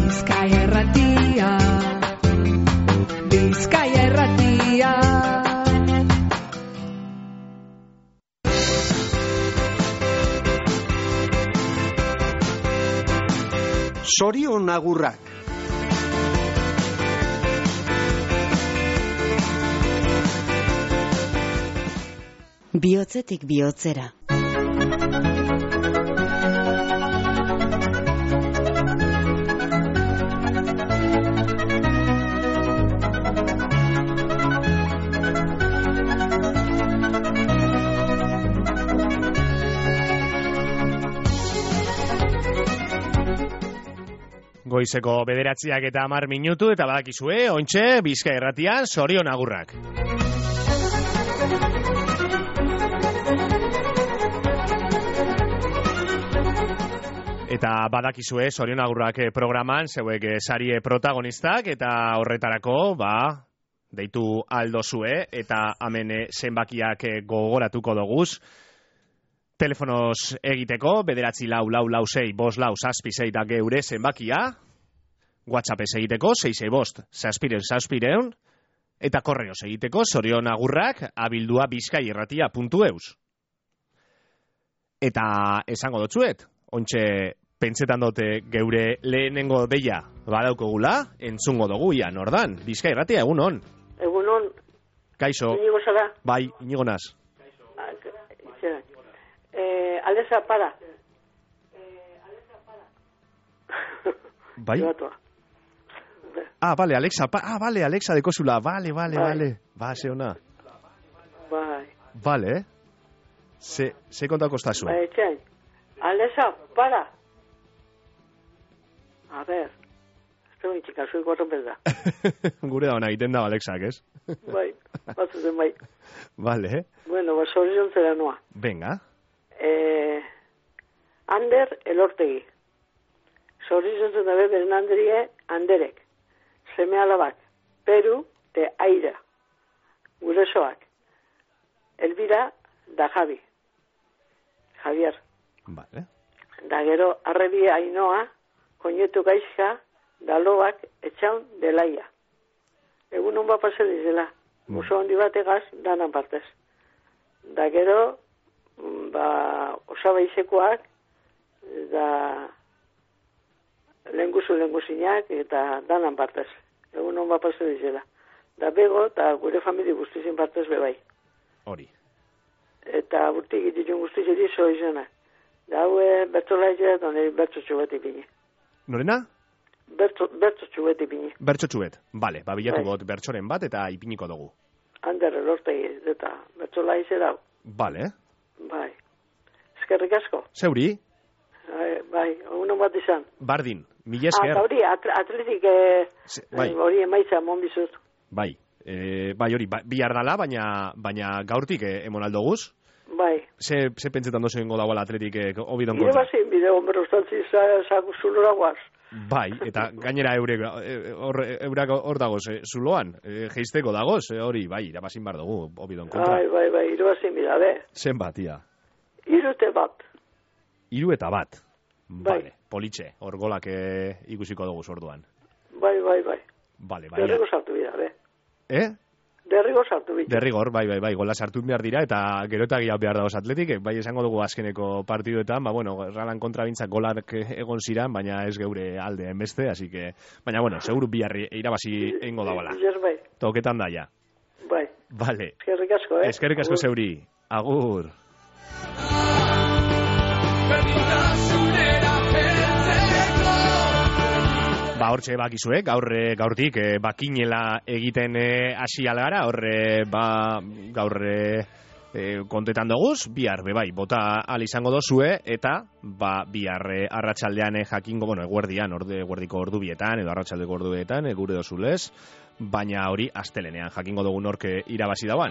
Bizkaia Irratia, Bizkaia Irratia. Sorion agurrak. Bihotzetik bihotzera. Goizeko 9:10 eta badakizue, ontxe, Bizkaia Irratian, Sorion agurrak. Eta badakizue, Sorion agurrak programan, zeuek sarie protagonistak, eta horretarako, deitu aldozue, eta hemen zenbakiak gogoratuko doguz. Telefonos egiteko, 944465566 da geure zenbakia, WhatsAppez egiteko, 665-665, eta korreos egiteko, sorionagurrak, abildua bizkaierratia.eus. Eta esango dotzuet, ontxe pentsetan dute geure lehenengo deia badaukogula, entzungo dugu, ia, nordan, Bizkaierratia, egunon. Egunon. Kaixo. Inigo zara? Bai, Inigo naz. Alexa, para. Bai? Vale, Alexa, vale, Alexa dekozula, vale. Ba, ze ona. Bai. Vale, ze kontako estazu? Bai, etxean. Alexa, para. A ver. Esto mi chica, soy cuatro pedra. Gure da ona egiten da Alexak, ez? Bai, batzuten bai. Vale. Bueno, sorion zera noa. Venga. Ander Elortegi. Sorion zera beren Andrie Anderek. Seme alabak. Peru de Aira. Guresoak. Elvira da Javi. Javier. Vale. Da gero arrebi Ainoa, koñetu gaizka, da lobak etxaun delaia. Egun hon pase dizela. Oso handi bategaz, danan partez. Da gero, osabaizekoak, da lenguzinak, eta danan partez. Egun hon pase dizela. Da bego, eta gure famili guztizin partez bebai. Hori. Eta urtik ditun guztizin dizo izena. Da haue bertzola izela, eta nire bertzotxu bat ipini. Norena? Bertzotxu bat ipini. Bertzotxu bat, bale, bilatu bot bertsoren bat, eta ipiniko dugu. Ander Elortegi, eta bertzola izela. Bale. Bai. Eskerrik asko. Zeuri? Bai, uno bat izan. Bardin, mila esker. Hori, atletik hori emaitza monbizut. Bai, hori, bihar dala, baina gaurtik emon aldoguz. Bai. Ze pentsetan dozu ingo dagoela atletik obidon kontra? Irebazin bideo, berrostantzi zulora guaz. Bai, eta gainera eurak hor dagoz, zuloan, geizteko dagoz, hori, bai, irabazin bar dugu, obidon kontra. Bai, irebazin bidea, be. Zen bat, ia? 3 eta 1. 3 eta 1. Bai. Vale, politxe, hor golak ikusiko dugu orduan. Bai. Vale, bai. Derrigo sartu bida, be. Derrigo sartu bida. Derrigor, bai, gola sartu behar dira, eta gero eta gehiago behar dagoz atletik, bai esango dugu azkeneko partiduetan, Ralan kontra bintzak golak egon ziran, baina ez geure aldeen beste, así que, baina seguru biharri irabazi eingo dagoela. Bai. Toketan daia. Bai. Vale. Eskerrik asko, Eskerrik asko zeuri. Agur. Hortxe bakizue, gaurtik bakinela egiten hasi algara, gaur kontetan doguz, bihar bebai, bota izango dozue, eta bihar arratsaldean jakingo, eguerdian, eguerdiko ordubietan, edo arratsaldeko ordubietan, gure dozulez, baina hori astelenean jakingo dugu nork irabazi dauan.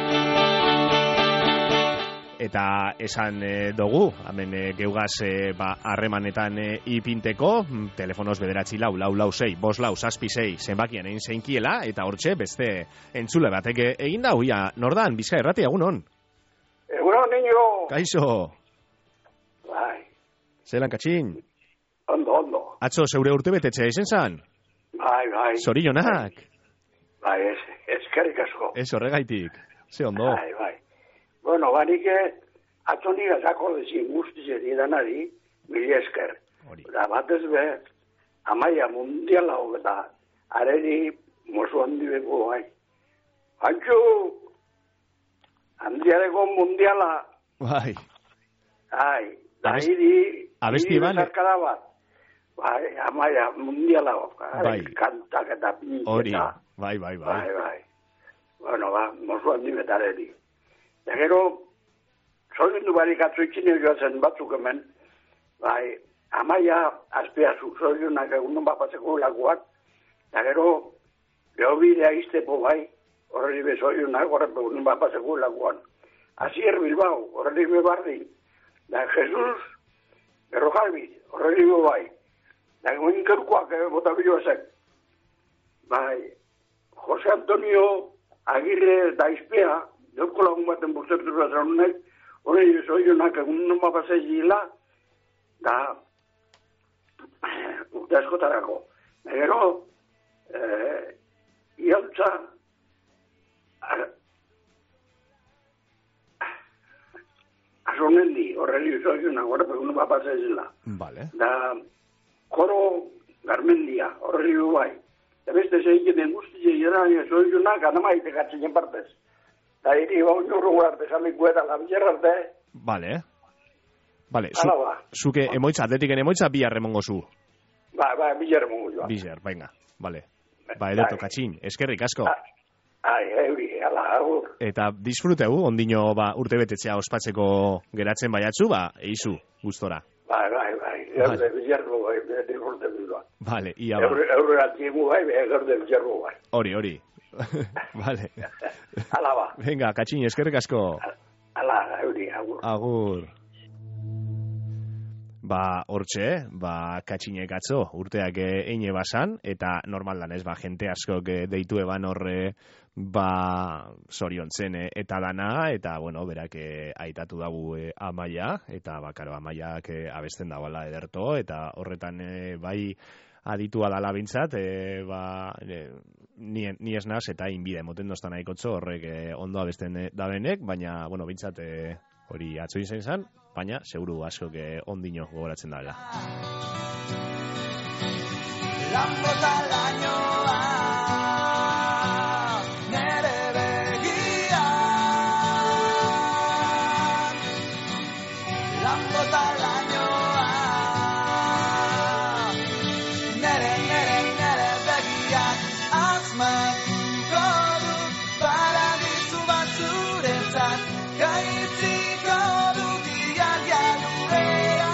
Eta esan dugu, hemen geugaz harremanetan ipinteko, telefonoz 944465566 zenbakian egin zeinkiela, eta hortxe beste entzule batek egin da, nordan, Bizkaia Irratia, egunon? Egunon, niño! Kaixo! Bai. Zelan, katxin? Ondo. atzo zeure urtebetetzea izen zan? Bai. Zorionak. Bai, eskerrik asko. Ez horregaitik. Ze ondo. Bai. Bueno, banik atzo nik azako dezin guztizen idanari, mili esker. Da batez be, amaia mundiala hogeta, areri mozu handi beko bai. Antxu, handiareko mundiala. Bai. Da hiri zarkada bat. Bai, amaia mundiala hogeta. Bai. Kantak eta pinita. Hori, bai. Bai. Bueno, mozu handi betareri. Da gero, zorindu barik atzuitzine joazen batzuk hemen, bai, amaia azpiazu, zoriunak egunon bapatzeko laguak, da gero, lehobidea iztepo bai, horreli bezoriunak, horrepe egunon bapatzeko laguan. Azier Bilbao, horreli bebardin, da Jesus, Berrojalbi, horreli bai, da guen kerkuak botabiloazek, bai, Jose Antonio Agirre da izpea, Joko lagun baten buztertu zaunek, horreli bezoriunak egunon bapatzeko da urte askotarako. Gero, iautza asonendi, horreli zoiunak, horrepegun bapatza ezela. Vale. Da, koro garmendia, horreli bai. Da beste zeiketen guztize irania zoiunak, anamaite gatzinen partez. Da, hiri bau nurru arte, saliku eta labierarte. Vale, zuke emoitza, atletiken emoitza, bihar emongo zu. Ba, bihar emongo joa. Bihar, baina, vale. Ba, edeto, katxin, eskerrik asko. Agur. Eta disfruteu, ondino, urte betetzea ospatzeko geratzen baiatzu, eizu, gustora. Bai. Bihar disfruteu joa. Vale, ia ba. Eurre atiemu bihar bai. Hori. Vale. Ala ba. Venga, katxin, eskerrik asko. Agur. Hortxe, katxinek atzo, urteak eine basan, eta normaldan ez, jente askok deitu eban horre, zoriontzen eta dana, eta, berak aitatu dagu Amaia, eta, karo, Amaiak abesten dagoela ederto, eta horretan, aditua dala bintzat, ni ez naz, eta inbide, moten doztan nahikotzo, horrek ondo abesten dabenek, baina, bintzat, hori atzo izan zen, baina, seguru askok ondino gogoratzen dabela. Lanbota lainoa, nere begia. Lanbota lainoa, nere begia. Asmatuko dut paradisu batzuretzat, gaitziko dut ialurea.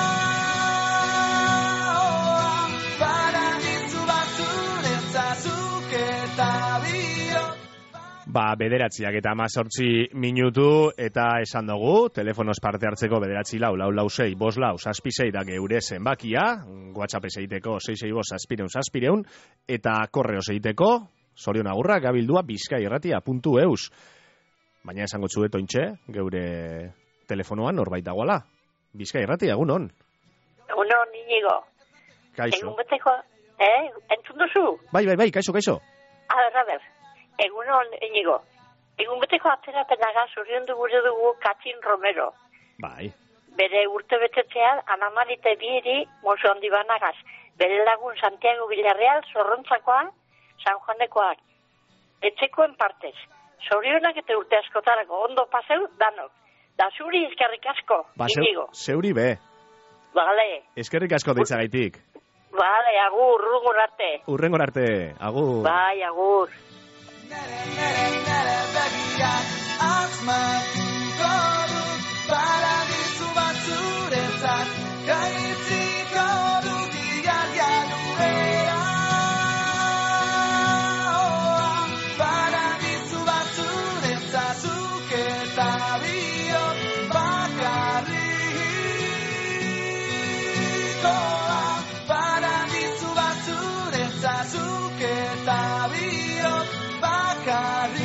Paradisu batzuretzat, zuk eta biok. Bederatziak eta 18 minutu, eta esan dugu, telefonoz parte hartzeko 944 5 6 da geure zenbakia, WhatsApp ezeiteko 665 eta korreo ezeiteko, Zorion agurra, gabildua, bizkairratia.eus. Baina esango txuet ointxe, geure telefonoan norbait dagoela. Bizkairratia, egunon. Egunon, Inigo. Kaixo. Egun beteko, entzun duzu? Bai, kaixo. A ber. Egunon, Inigo. Egun beteko atzerapenaga zuriondu gure dugu Katxin Romero. Bai. Bere urte betetzean, Anamarite Bieri, mozo handi banagaz. Bere lagun Santiago Villarreal, Zorrontzakoa, San Juanekoak. Etxekoen partez. Zorionak eta urte askotarako ondo paseu danok. Da zuri eskerrik asko, Inigo. Zeuri be. Bale. Eskerrik asko deitzagaitik. Bale, agur, urrengor arte. Agur. Bai, agur. Nere begiak asmatuko dut paradisu batzuretzat, gaitziko dut ialurea. Paradisu batzuretzat, zuk eta biok bakarrikoa. Paradisu batzuretzat, zuk eta biok bakarrik.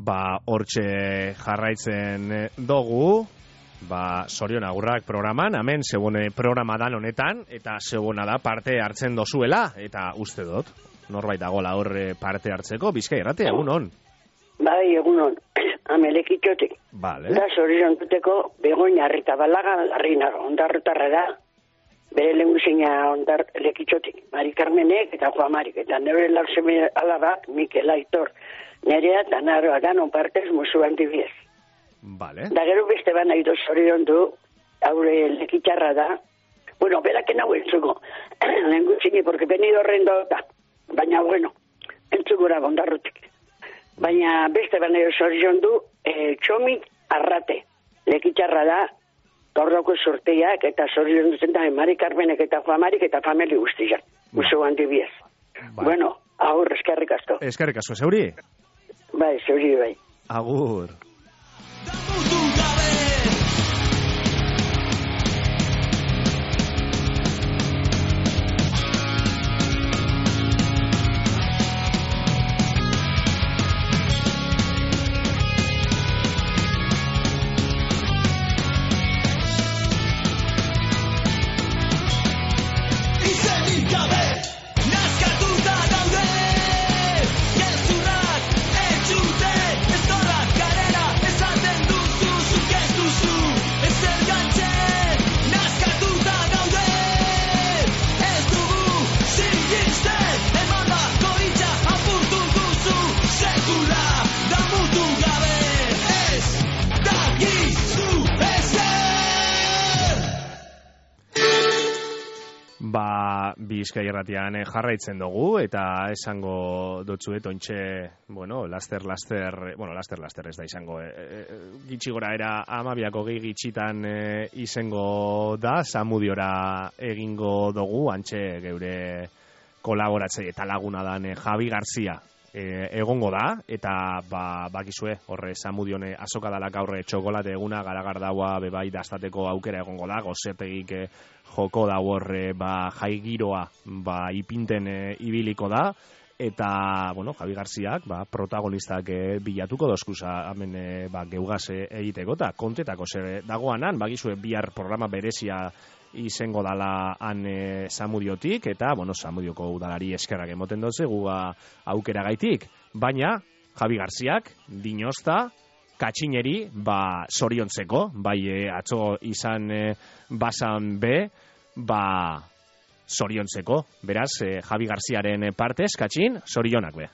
Hortxe jarraitzen dugu, Sorion Agurrak programan, hemen zebone programa dan honetan, eta zebona da parte hartzen dozuela, eta uste dut, norbait dagoela horre parte hartzeko, Bizkai Irratia, egunon. Bai, egunon, amelekitxotik. Vale. Da, Sorion duteko, Begoña Arrizabalaga, Larrinaga, ondarrotarra da, bere lehenguzina lekitxotik, Mari Carmenek eta Juan Marik, eta nire lauseme alaba, Mikel Aitor, nerea eta naroa danon partez musu antibiez. Vale. Da gero beste bana ido Sorion du, haure lekitxarra da, bueno, beraken hau entzuko, lehenguzini, porque venido rendota, baina bueno, entzugura ondarrotik. Baina beste bana ido Sorion du, Txomit Arrate, lekitxarra da, gaurroko sorteak eta Sorion duzen da, Mari Carmenek eta Juan Marik eta famili guztiak, musu antibiez. Bueno, agur, eskerrik asko. Eskerrik asko, zeuri? Bai, zeuri, bai. Agur. Bizkai Irratian jarraitzen dugu, eta esango dotzuet ontxe, laster ez da izango, gitxi gora era 12 gitxitan izango da, Zamudiora egingo dugu, antxe geure kolaboratzaile eta laguna dan Javi Garzia egongo da, eta bakizue, horre Zamudione azoka dalak aurre txokolate eguna, garagardaua bebai dastateko aukera egongo da, gozetegik joko da horre jai giroa ipinten ibiliko da, eta, Javi Garziak protagonistak bilatuko dozkuza hemen geugaz egiteko, eta kontetako zer dagoanan, bakizue bihar programa berezia izango dala han Zamudiotik, eta, Zamudioko udalari eskerrak emoten dutze guga aukera gaitik, baina Javi Garziak dinozta katxineri soriontzeko, bai atzo izan basan be, soriontzeko, beraz Javi Garziaren partez, katxin, sorionak be.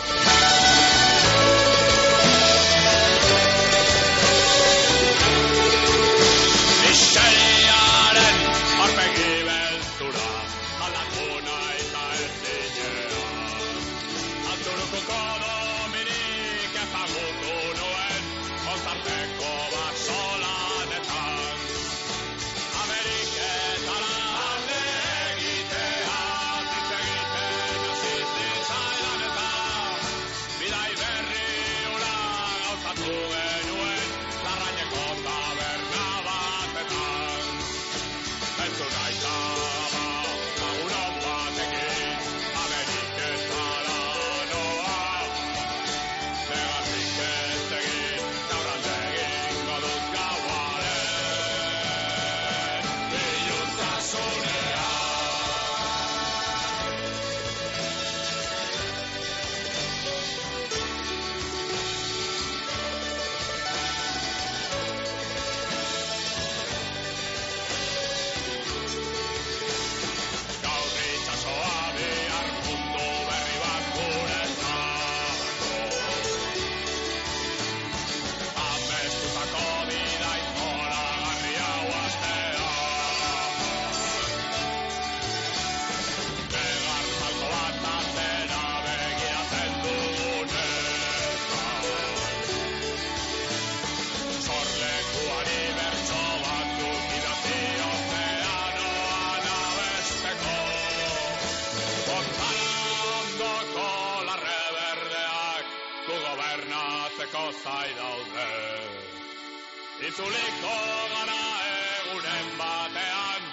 Itzuliko gara egunen batean,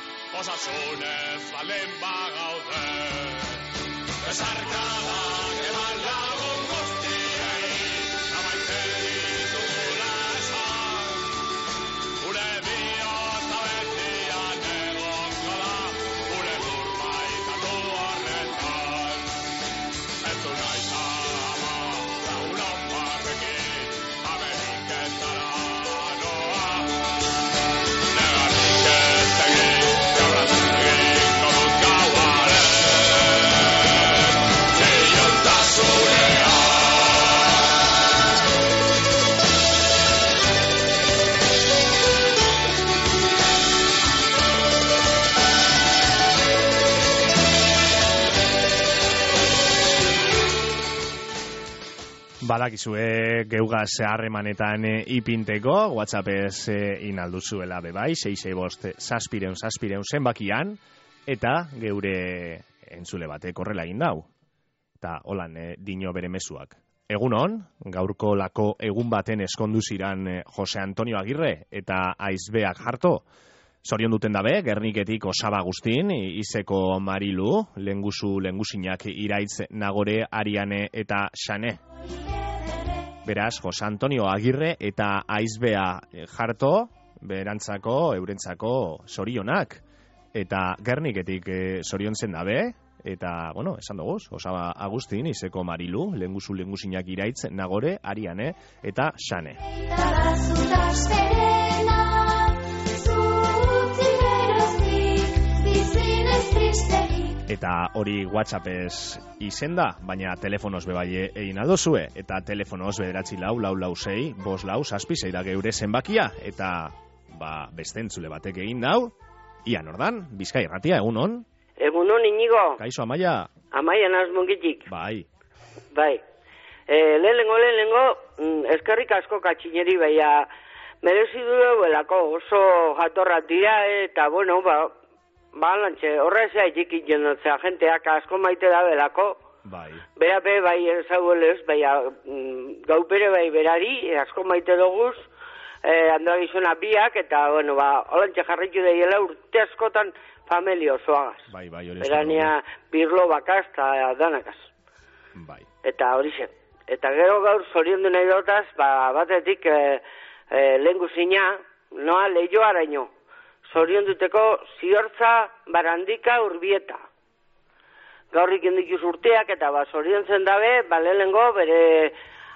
osasunez balen bagaude. Besarkadak eman lagun guztiei, nabaitzen Badakizue geugaz harremanetan ipinteko, WhatsAppez inalduzuela bebai, 665 zenbakian, eta geure entzule batek horrela egin dau. Eta holan dino bere mezuak. Egunon, gaurko lako egun baten eskondu ziran Jose Antonio Agirre eta Aizbeak Jarto. Zorion duten dabe, Gerniketik Osaba Agustin, Izeko Marilu, Lengusinak Iraitz Nagore, Ariane eta Xane. Beraz, Jose Antonio Agirre eta Aizbea Jarto, eurentzako zorionak. Eta Gerniketik zoriontzen dabe, eta, esan dugu, Osaba Agustin, Izeko Marilu, Lengusinak Iraitz Nagore, Ariane eta Xane. Eta hori WhatsAppez izen da, baina telefonoz bebai egin aldozue, eta telefonoz 9446656 da geure zenbakia, eta beste entzule batek egin dau, Ian Ordan, Bizkai Irratia, egunon? Egunon, Inigo. Kaixo, Amaia? Amaia naz mongitik. Bai. Lehenengo, eskerrik asko katxineri, baina merezi duelako oso jatorra dira, eta balantxe, horrezea ikikin jenotzea, jenteak asko maite da belako. Bai. Bera be, bai, ezaguelez, gau bere bai berari, asko maite doguz, handoa gizona biak, eta, holantxe jarritu daiela urte askotan familia osoagaz. Bai, hori Berania birlo bakaz, eta danakaz. Bai. Eta hori zen. Eta gero gaur zorion du nahi dotaz, batetik lehengusina, noa lehioaraino. Zorion duteko ziortza barandika urbieta. Gaurrik indikuz urteak eta zorion zen dabe, lehenengo bere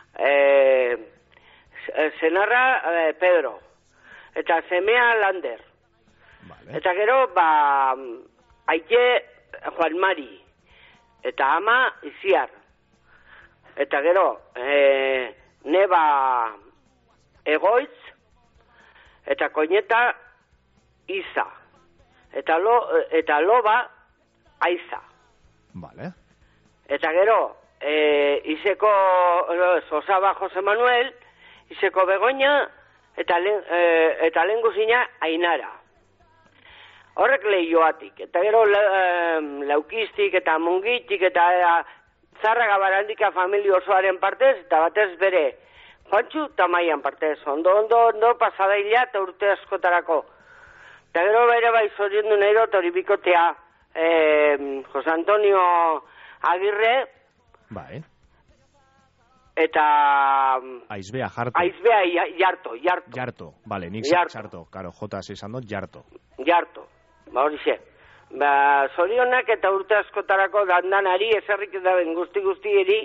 senarra Pedro. Eta semea Lander. Vale. Eta gero, aite Juan Mari. Eta ama Iziar. Eta gero, neba Egoitz. Eta koineta Iza. Eta loba Aiza. Vale. Eta gero, Izeko Osaba Jose Manuel, Izeko Begoña, eta lehengusina Ainara. Horrek lehioatik. Eta gero Laukistik eta Mungitik eta Zarraga Barandika familia osoaren partez, eta batez bere Juantxu eta Maian partez. Ondo pasadaila eta urte askotarako. Eta gero bere bai zorion du nahi dut hori bikotea Jose Antonio Agirre. Bai. Eta Aizbea Jarto. Aizbea Jarto. Jarto, bale, nik Jarto. Karo, jotaz izan dut, Jarto. Jarto, hori ze. Zorionak eta urte askotarako dandanari ezerrik da ben guzti-eri.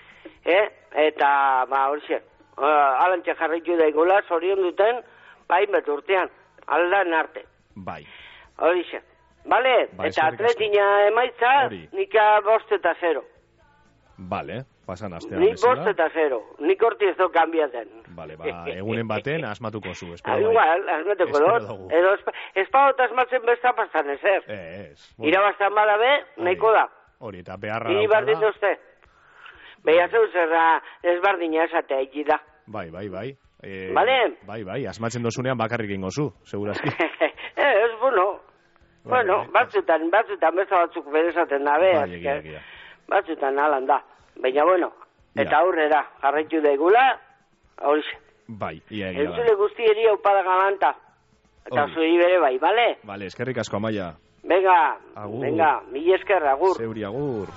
Eta, hori ze. Alantxe jarritu daigula, zorion duten, bet urtean. Aldan arte. Bai. Hori zen. Bale? Eta atletina emaitza, nika 5-0. Bale, pasan astean. Nik 5-0. Nik horti ez do kanbiaten. Bale, egunen baten asmatuko zu. Igual, asmatuko dut. Edo espagot asmatzen besta pasan ezer. Irabaztan bada be, nahiko da. Hori, eta beharra daukala. Ibardin duzte. Beha zeu zerra ezbardina esatea ikida. Bai. Bale? Bai, asmatzen dozunean bakarrik ingo zu, segurazki. Batzutan besta batzuk berezaten dabe. Egia. Batzutan alan da. Baina, eta aurrera, jarraitu daigula, hori ze. Bai, ia. Entzule guztieri aupada galanta. Eta zuri bere bai, bale? Bale, eskerrik asko, Amaia. Venga, mila esker, agur. Zeuri, agur.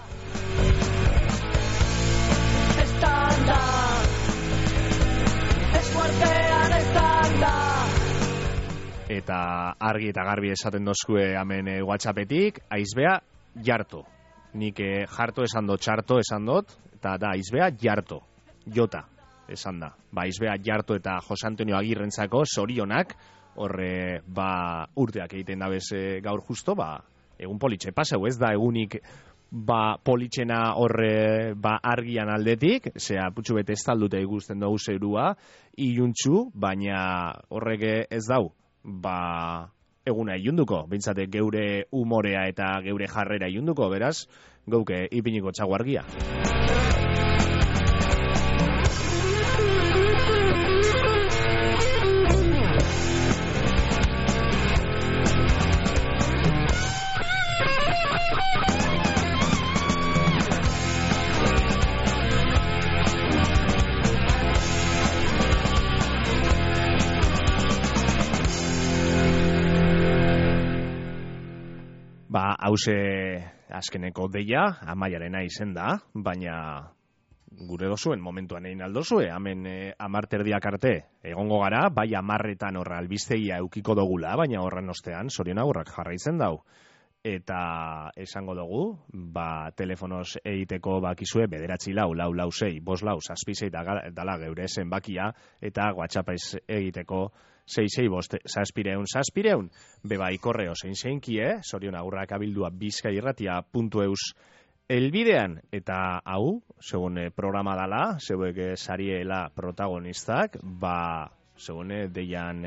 Eta argi eta garbi esaten dozkue hemen WhatsAppetik, Aizbea Jarto. Nik Jarto esan dut, Txarto esan dut, eta da Aizbea Jarto. Jota esan da. Aizbea Jarto eta Jose Antonio Agirrentzako zorionak, horre urteak egiten dabez gaur justo, egun politxe paseu, ez da egunik politxena horre argian aldetik, zera putxu bete ez taldute ikusten dugu zerua, iluntxu, baina horrek ez dau, eguna ilunduko, bintzate geure umorea eta geure jarrera ilunduko, beraz, gauke ipiniko txago argia. hause azkeneko deia, Amaiarena izen da, baina gure dozuen momentuan egin aldozue, hemen 10:30 arte egongo gara, bai 10etan horra albistegia eukiko dogula, baina horren ostean Sorion agurrak jarraitzen dau. Eta esango dugu, telefonoz egiteko bakizue 944-646-7 dala geure zenbakia, eta WhatsAppez egiteko 665-700-700, bebai korreo zein-zeinkie, Sorion agurrak abildua bizkairratia.eus elbidean, eta hau, segun programa dala, zeuek sariela protagonistak, segun deian,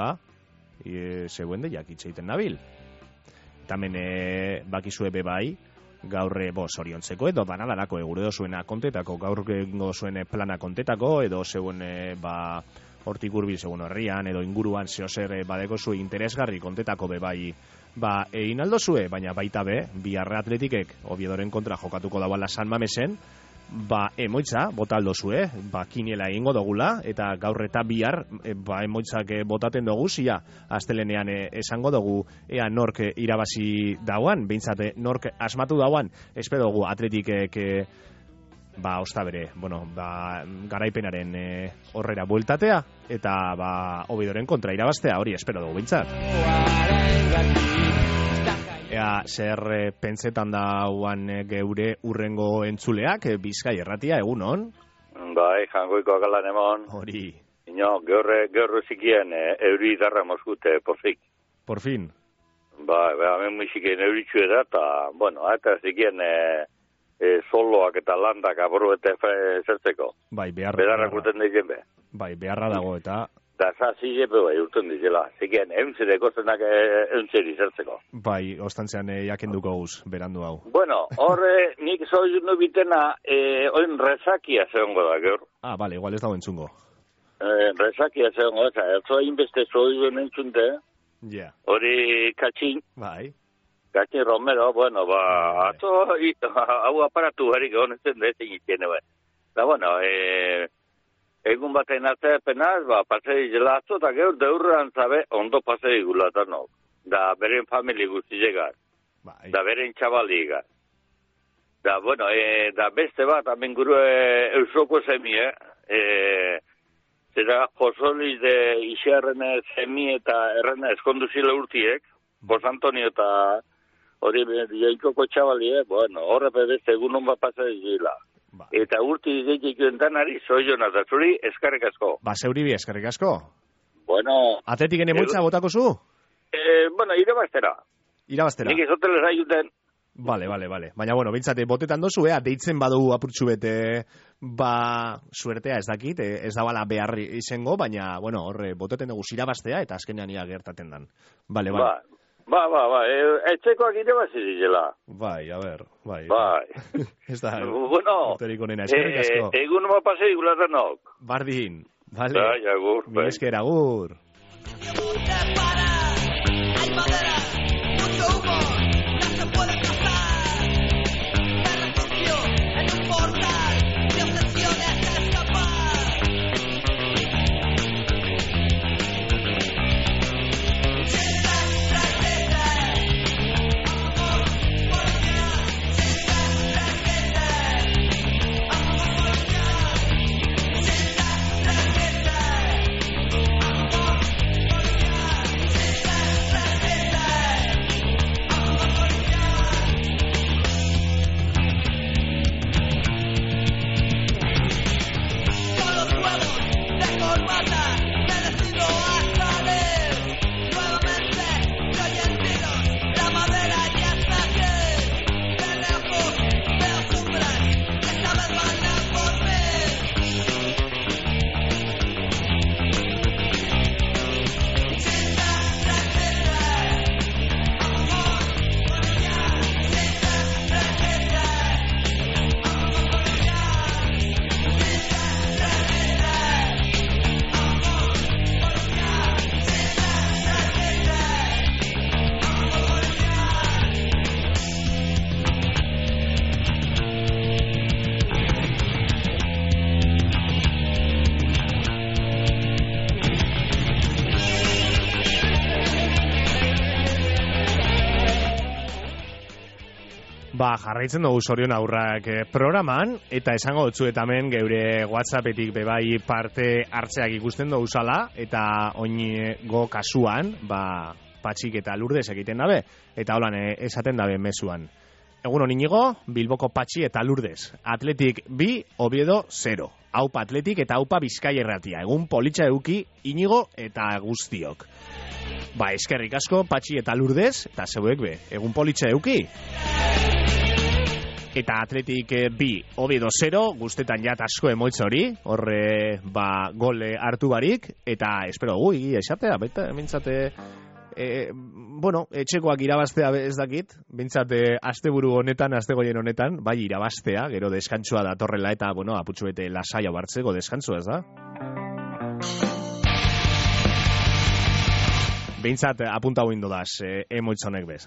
zeuen deiak itxeiten nabil. Tamen bakizue bebai, gaur soriontzeko edo banadarako gure dozuena kontetako, gaur zuen plana kontetako, edo zeuen hortik urbil segun herrian, edo inguruan zehozer badeko zu interesgarri kontetako bebai egin aldozue, baina baita be, biharre atletikek Oviedoren kontra jokatuko dauala San Mamesen, emoitza, bota aldozue, kiniela egingo dogula, eta gaur eta bihar, emoitzak botaten dugu, zia, astelenean esango dugu, ea nork irabazi dauan, behintzate nork asmatu dauan, espero dugu atletikek, osta bere, garaipenaren horrera bueltatea, eta Oviedoren kontra irabaztea, hori espero dugu behintzat. Ea, zer pentsetan dauan geure urrengo entzuleak, Bizkai Erratia, egun hon? Bai, jangoiko akalan emon. Hori. Ino, gaur zikien euri darra moskute, porfik. Porfin? Bai, hemen musikien euritxue da, eta zikien soloak eta landak aboru eta zertzeko. Bai, beharrak urten dizen be. Bai, beharra dago eta... Da, zilepe urten dizela. Zikien, euntzereko zenak euntzeri zertzeko. Bai, ostantzean jakenduko guz, berandu hau. Bueno, horre, nik zoizun bitena, oin rezakia zehongo da, geur. Bale, igual ez dago entzungo. Rezakia zehongo da, zoa inbeste zoizun entzunte. Ja. Hori katxin. Bai. Katxin Romero, ato, hau aparatu harik honetzen da ezin iztiene, bai. Da, egun batean atzepenaz, pasei zela atzo, eta geur deurran zabe, ondo pasei gulatan no. Da, beren famili guztilegar. Da, beren txabaligar. Da, da beste bat, amen guru eusoko zemie, zera Josoliz de Ixerrene zemi eta errena eskonduzile urtiek, Jos Antonio eta hori jaikoko txabalie, horrepe beste egun hon bat pasei zela. Eta urti deitik entanari, Soion azazuri, eskarrik asko. Zeuribi, eskarrik asko. Atletiken emoitza botako zu? Irabaztera. Irabaztera. Nik izotele zaiuten. Bale. Baina, bintzate, botetan dozu, deitzen badu apurtxu bete, suertea ez dakit, ez da bala behar izango, baina, horre, boteten dugu irabaztea, eta azkenean ia gertaten dan. Bale. Etxekoak irabazi dizela. Bai. Ez da, motorik onena, eskerrik asko. Egun ma pasei gulatanok. Bardin, bale. Bai, agur. Mi esker, agur. Jarraitzen dugu Sorion Aurrak programan, eta esango dutzu eta hemen geure WhatsAppetik bebai parte hartzeak ikusten dugu zala, eta oingo kasuan, Patxik eta Lourdes egiten dabe, eta holan esaten dabe mezuan. Egun hon Inigo, Bilboko Patxi eta Lourdes. Atletik 2, Oviedo 0. Aupa Atletik eta aupa Bizkaia Irratia. Egun politxa eduki Inigo eta guztiok. Eskerrik asko, Patxi eta Lourdes, eta zeuek be, egun politxa eduki. Eta Atletik 2, Oviedo 0, guztetan jat asko emoitza hori, horre, gol hartu barik, eta espero gu, esatea, bintzate, etxekoak irabaztea ez dakit, bintzate, asteburu honetan, astegoien honetan, bai irabaztea, gero deskantzua datorrela, eta, aputxu bete lasaia bartzeko deskantzua, ez da? Bintzat, apunta huin dodaz, emoitzonek bez.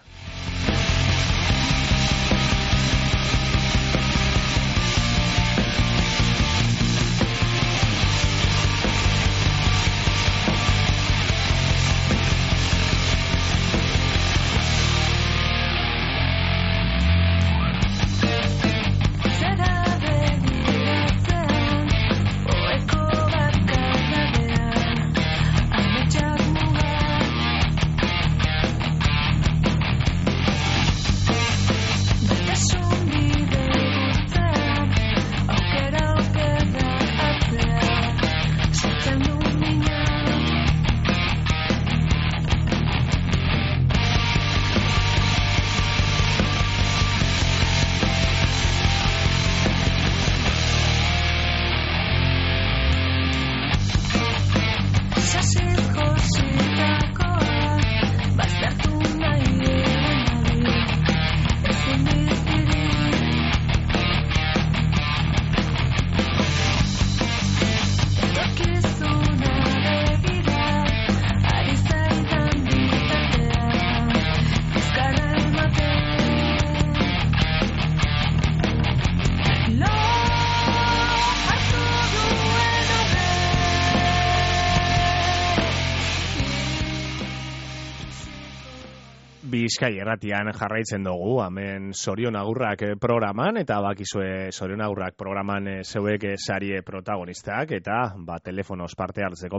Bizkaia Irratian jarraitzen dugu, hemen Sorion Agurrak programan, eta bakizue Sorion Agurrak programan zeuek sarie protagonistak, eta telefonoz parte hartzeko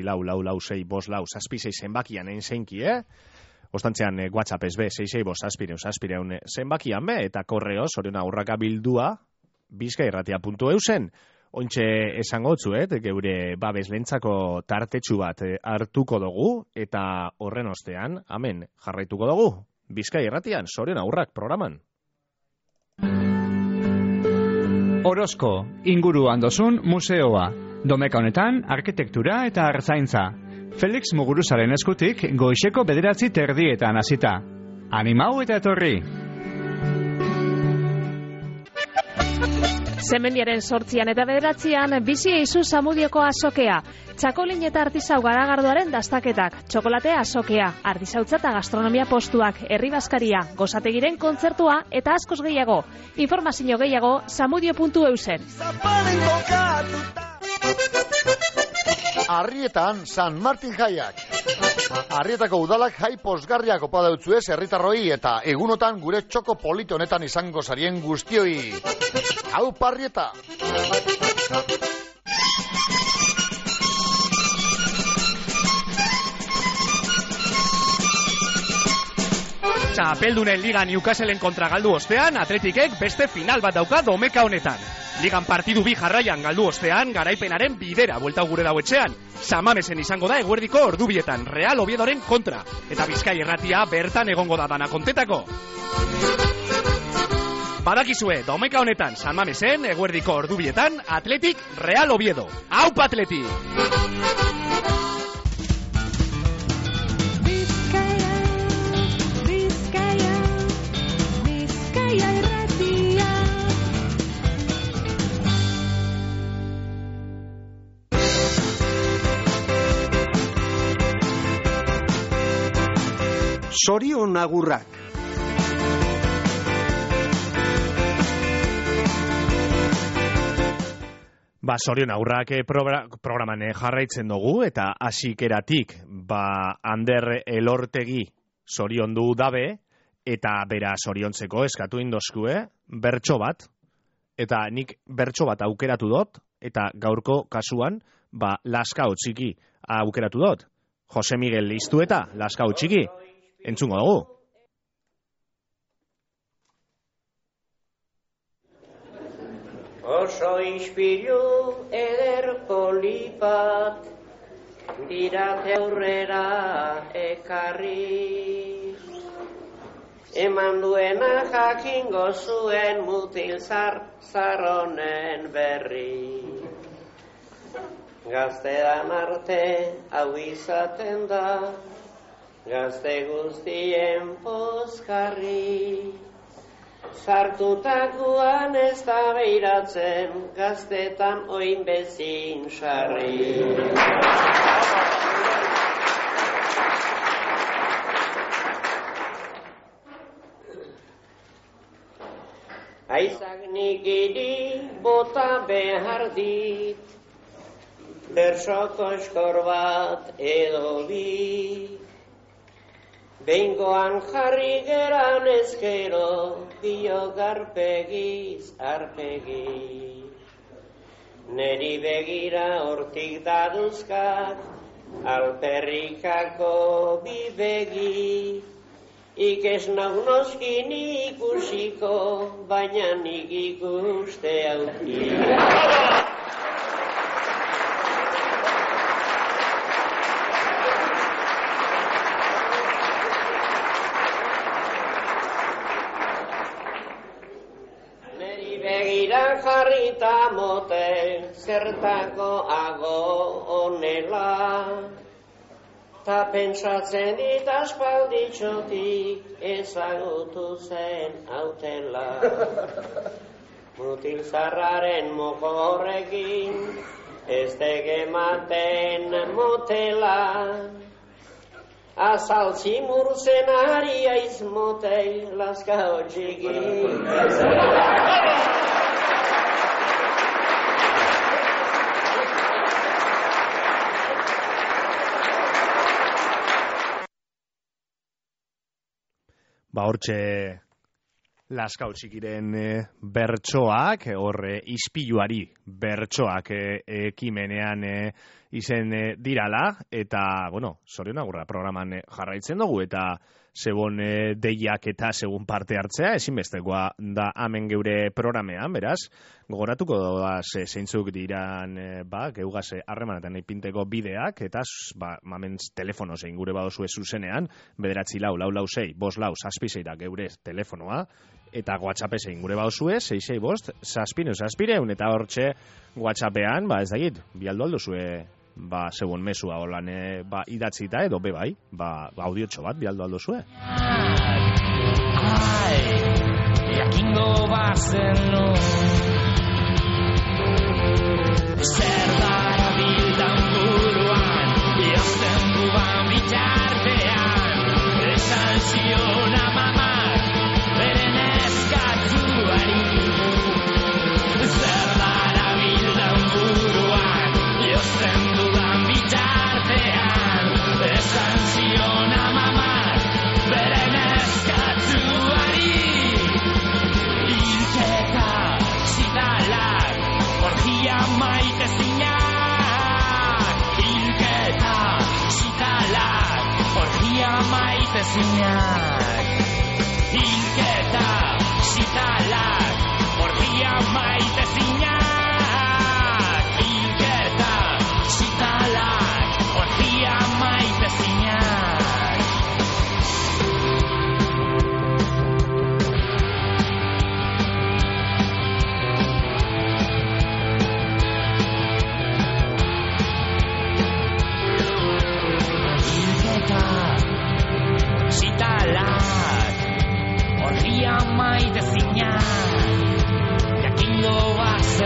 9446656 zenbakian zeinki, Ostantzean WhatsApp ez be, 665 zenbakian be, eta korreo Sorion Agurraka bildua bizkairratia.eusen. Ointxe esango tzuet, geure babeslentzako tartetxu bat hartuko dugu, eta horren ostean, hemen jarraituko dugu. Bizkaia Irratian, Sorion Agurrak programan. Orozko, inguruan dozun museoa. Domeka honetan, arkitektura eta artzaintza. Felix Muguruzaren eskutik, goizeko 9:30 hasita. Animau eta etorri! Semendiaren 8 eta 9 bizi eizu Zamudioko azokea. Txakolin eta artisau garagardoaren dastaketak, txokolatea azokea, artisautza eta gastronomia postuak, herri bazkaria, gozategiren kontzertua eta askoz gehiago. Informazio gehiago zamudio.eusen. Arrietan San Martin jaiak. Arrietako udalak jai posgarriak opa dautzuez herritarroi eta egunotan gure txoko polito honetan izango zarien guztioi. Hau Arrieta! Txapeldunen ligan Newcastleen kontra galdu ostean, Atletikek beste final bat dauka domeka honetan. Ligan partidu 2 jarraian galdu ostean, garaipenaren bidera buelta gure dago etxean. Samamesen izango da eguerdiko ordubietan, Real Oviedoren kontra. Eta Bizkaia Irratia bertan egongo da dana kontetako. Badakizue, domeka honetan, Samamesen eguerdiko ordubietan, Atletik Real Oviedo. Aupa Atletik! Sorion Agurrak. Sorion Agurrak programan jarraitzen dugu, eta hasikeratik Ander Elortegi sorion du dabe, eta bera zoriontzeko eskatu indoskue, bertso bat, eta nik bertso bat aukeratu dut, eta gaurko kasuan, laskao txiki aukeratu dut. Jose Miguel Liztu eta laskao txiki, entzungo dugu. Oso ispilu eder polipat, dirate aurrera ekarri. Eman duena jakingo zuen mutil zarronen berri. Gaztean arte hau izaten da, gazte guztien pozkarri. Sartutakoan ez da behiratzen, gaztetan oin bezin sarri. Aizak nikiri bota behar dit, bersoko eskor bat edo bi. Behingoan jarri geran ezkero, bio garpegiz arpegi. Neri begira hortik daduzkat, alperrikako bi begi. Ikes nau noski nik ikusiko, baina nik ikuste auki. Neri begira jarrita motel, zertako ago onela. Ta pentsatzen dit aspalditxotik ezagutu zen hautela. Mutil zarraren moko horrekin ez tegematen motela. Azaltzi murzen ari aiz motei laskao txiki. Hortxe laskao txikiren bertsoak, ispiluari bertsoak ekimenean izen dirala, eta, zorion agurra programan jarraitzen dugu, eta segun deiak eta segun parte hartzea, ezinbestekoa da hemen geure programean, beraz, gogoratuko da zeintzuk diran, geugaz harremanetan ipinteko bideak, eta mamen telefono zein gure badozue zuzenean, 9-4-6-5-6-5 geure telefonoa, eta WhatsApp zein gure badozue, 665-6-6-6, eta hortxe WhatsAppean, ez dakit, bialdo aldozue, segun mesua holan idatzita edo bebai, audiotxo bat bialdo aldozue. Jakingo bazen nu zer dara bildan buruan jazten duan bitartean esan zion amamak beren eskatzuari zer dara bildan buruan jazten duan bitartean esan zion amamak beren eskatzuari orgia maite zinak, hilketa zitalak, orgia maite zinak, hilketa zitalak, orgia maite zinak, hilketa zitalak, orgia maite zinak. Orgia maite zinak, jakingo bazen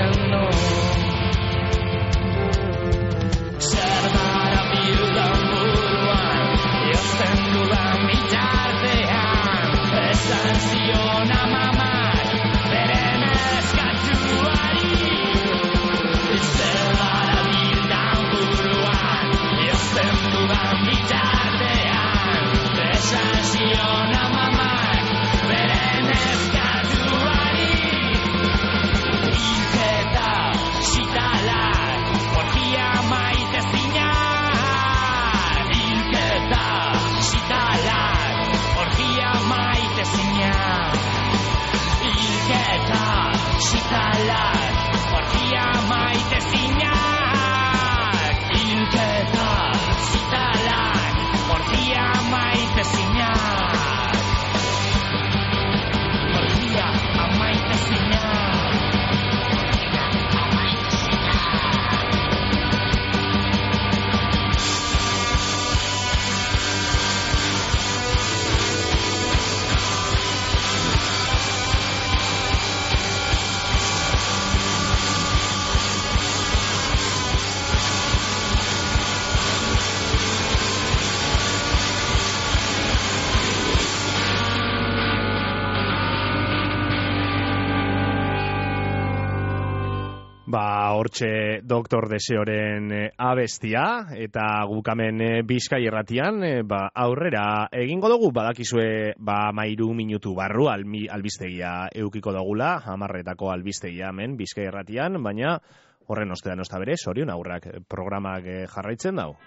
Hortxe Doktor Deseoren abestia, eta gukamen Bizkai Irratian, aurrera egingo dugu, badakizue 13 minutu barru albistegia eukiko dugula, 10:00 albistegia hemen Bizkai Irratian, baina horren ostean osta bere, Sorion Agurrak programak jarraitzen dau.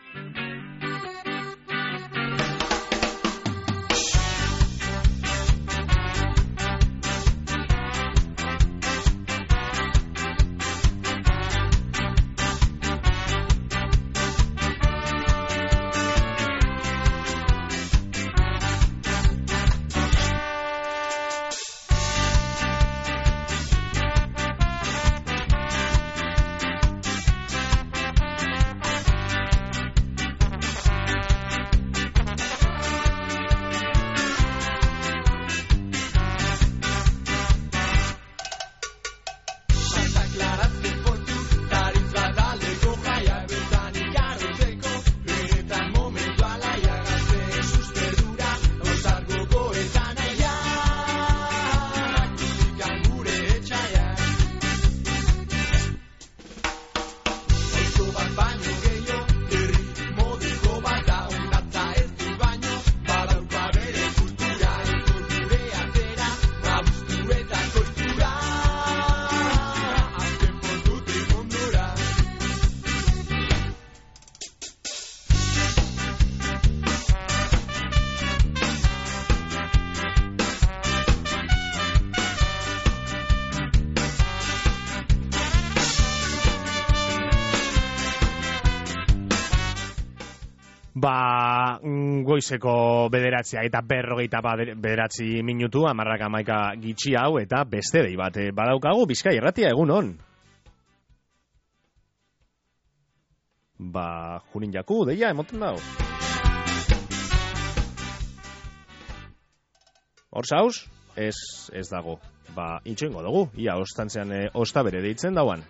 Goizeko 9 eta 59 minutu, 10:11 gitxi hau, eta beste dei bat badaukagu Bizkai Irratia, egun on. Junin jaku, deia, emoten dau. Hor zauz? Ez dago. Intxoingo dugu, ia ostantzean osta bere deitzen dauan.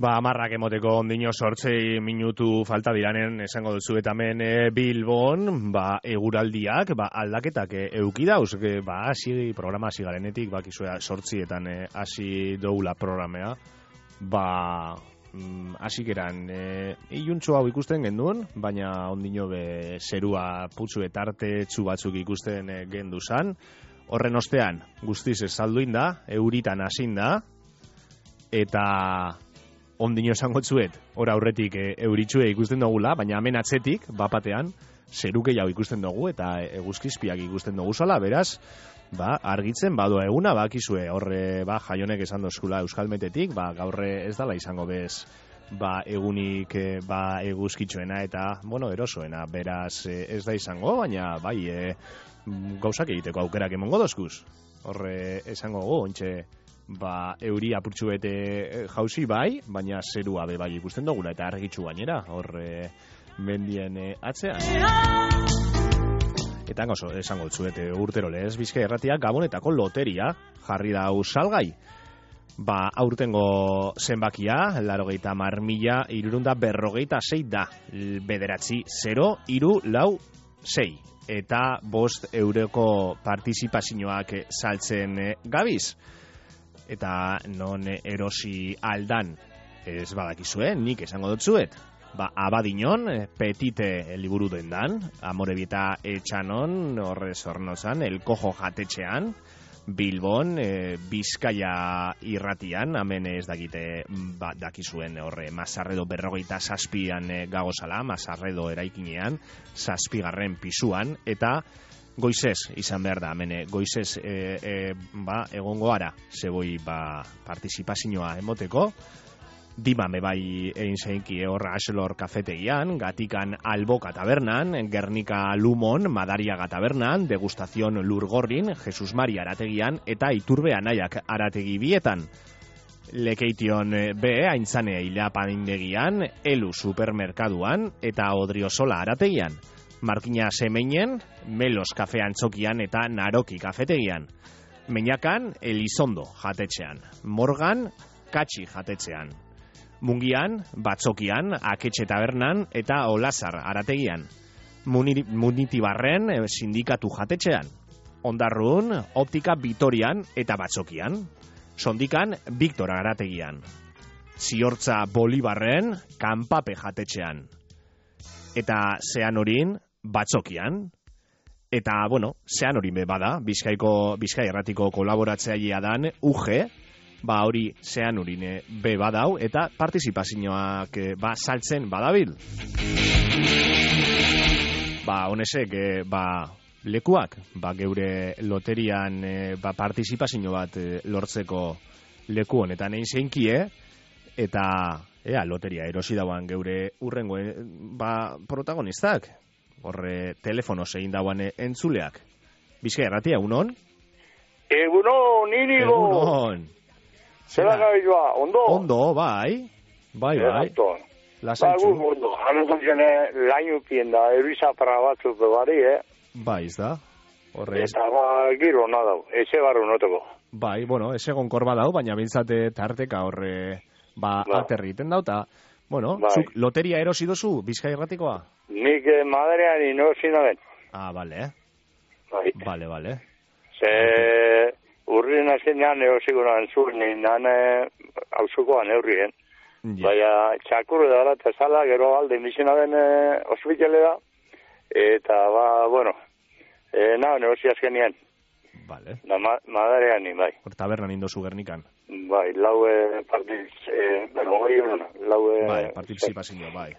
amarrak emoteko ondino 8 minutu falta diranen esango duzu eta hemen Bilbon, eguraldiak, aldaketak euki dauz, hasi programa hasi garenetik, bakizue 8etan hasi doula programea, hasikeran iluntxo hau ikusten genduen, baina ondino zerua putzu eta artetxu batzuk ikusten genduzan, horren ostean guztiz salduin da, euritan hasin da, eta ondino esango tzuet, ora aurretik euritxue ikusten dugula, baina hemen atzetik, bapatean, zeruke jau ikusten dugu, eta eguzkizpiak ikusten dugu zala, beraz, argitzen badoa eguna, bakizue, horre, jaionek esan dozkula euskalmetetik, gaurre ez dala izango bez, egunik, eguzkitxoena, eta, erosoena, beraz, ez da izango, baina, gauzak egiteko aukerak emongo dozkuz. Horre, esango go, ontxe, euri apurtxu bete jauzi baina zerua bai ikusten dugula eta argitxu gainera, horre mendien atzean. Eta esango dutzuet urtero lez, Bizkaia Irratia Gabonetako loteria jarri da salgai. Aurtengo zenbakia, 80.346 da, 9-0-3-4-6. Eta 5 euroko partizipazioak saltzen gabiz. Eta non erosi aldan ez badakizue, nik esango dutzuet. Abadinon, petite liburu dendan, Amorebieta etxanon, horre zornozan, El Cojo jatetxean, Bilbon, Bizkaia Irratian, hemen ez dakite dakizuen horre Mazarredo 47an gagozala, Mazarredo eraikinean, 7. pisuan, eta goizez izan behar da, hemen goizez egongo ara, zeboi partizipazioa emoteko, Dimame egin zeinki horra Aselor kafetegian, Gatikan Alboka tabernan, Gernika Lumon, Madariaga tabernan, Degustazion Lurgorrin, Jesus Maria arategian, eta Iturbe Anaiak arategi bietan. Lekeition Aintzane Ilapaindegian, Elu supermerkaduan, eta Odriozola arategian. Markina Semeinen, Melos kafe antzokian eta Naroki kafetegian. Meñakan, Elizondo jatetxean. Morgan, Katxi jatetxean. Mungian, Batzokian, Aketxe tabernan eta Olazar arategian. Munitibarren, Sindikatu jatetxean. Ondarrun, Optika Vitorian eta Batzokian. Sondikan, Victor arategian. Ziortza Bolibarren, Kanpape jatetxean. Eta Zeanorin, Batzokian. Eta, Zeanorin bada, Bizkaia Irratiko kolaboratzailea dan, UG, hori Zeanorin badau, eta partizipazioak saltzen badabil. Honesek, lekuak, geure loterian partizipazio bat lortzeko leku honetan egin zeinkie, eta loteria erosi dauan geure urrengo protagonistak, horre telefono egin dauan entzuleak. Bizkaia Irratia, egunon? Egunon, Inigo! Egunon! Zela gabiloa, ondo? Ondo, bai. Lasaitzu. Ondo, hanetan zene lainukien da, erizapara batzuk bebari, Bai, ez da. Eta giro nadau, eze barru noteko. Bai, eze gonkor badau, baina bintzate tarteka horre aterriten dau, eta, zuk loteria erosi dozu, Bizkaia Irratikoa? Nik Madrean inosi naben. Bale. Bale. Urrien azenean eosikoan zuen nindan hauzukoan eurrien. Baina txakurre dara eta zala, gero alde mizena den ospitale da. Eta nahen eosi azkenien. Vale. Madarean ni, bai. Tabernan indozu Gernikan. Bai, laue partizipazio, bai.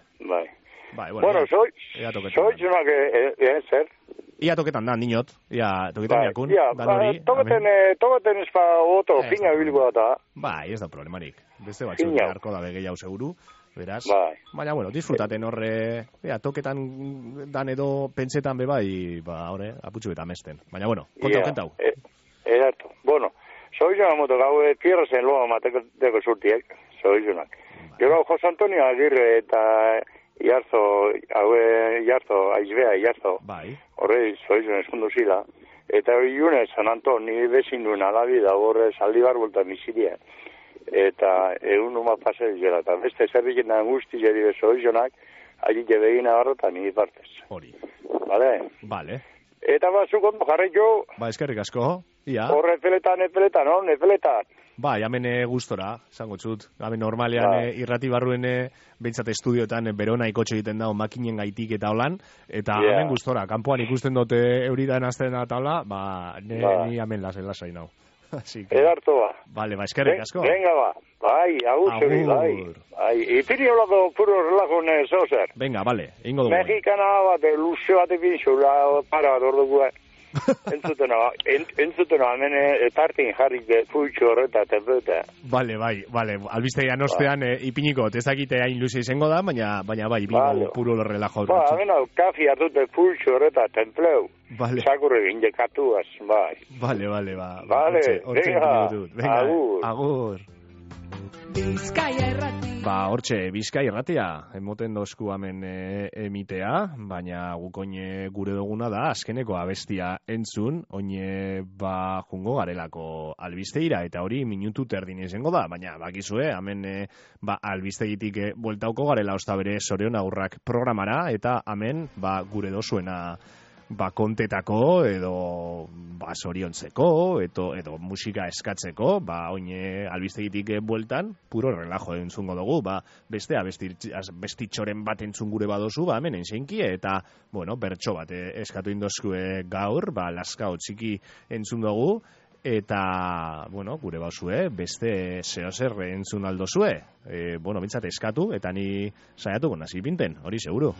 Soitzunak zer? Ia toketan da, niñot. Ia toketan jakun. Toketan ezpa oto, fina bilgo data. Bai, ez da problemarik. Beste batzuk beharko da begei hau seguru. Beraz, baina, disfrutaten horre, toketan dan edo pentsetan bebai, horre, aputxu eta mesten. Baina, kontau. Exacto. Soitzunak moto gau, tierra zen loa mateko zurtiek, soitzunak. Gero, Jose Antonio Agirre eta Iarzo aizbea. Bai. Horre, soizun eskundu zila. Eta hori San Anton, ni bezin duen alabi da horre Zaldibar bulta miziria. eta egun numa pase dira, eta beste zerriken guzti jeri beso hoizonak, ari jebegin agarrotan ni partez. Hori. Vale. Eta batzuk ondo jarraiko. Eskerrik asko. Ia. Horre epeletan, no? Epeletan. Hemen gustora, zango txut. Hemen normalean irrati barruen behintzat estudioetan berona ikotxe egiten dago makinen gaitik eta holan, eta hemen gustora. Kanpoan ikusten dute euridan azten da taula, ni hemen lasai nau. Edarto ba. Vale, eskerrik asko. Venga ba. Bai, agur. Bai, ipini holako puro relajo zozer. Venga, vale, ingo dugu. Mexikana bat, luze bat epinxu, para bat ordugu. Entzutena, hemen tartin jarrik fuitxu horreta, tempeta. Vale, albistegian ostean ipiniko, ezakite hain luze izango da, baina bai, ipiniko puro relajo. Hemen hau, kafi hartute fuitxu horreta, templeu. Sakurre indekatuaz, bai. Vale, venga, agur. Bizkaia Irratia. Hortxe, Bizkaia Irratia, emoten dozku hemen emitea, baina gukoin gure duguna da, azkeneko abestia entzun, oine jungo garelako albistegira, eta hori minutu terdin izango da, baina bakizue, hemen albistegitik bueltauko garela ostabere Sorion Agurrak programara, eta hemen gure dozuena kontetako edo zoriontzeko edo musika eskatzeko, oine albistegitik bueltan puro relajo entzungo dugu, beste abestitxoren bat entzun gure badozu, hemen enxenki, eta bertso bat eskatu indozkue gaur, laskao txiki entzun dugu, eta, gure bauzue, beste zehozer entzun aldozue, bintzat eskatu, eta ni saiatuko nazi pinten, hori seguru.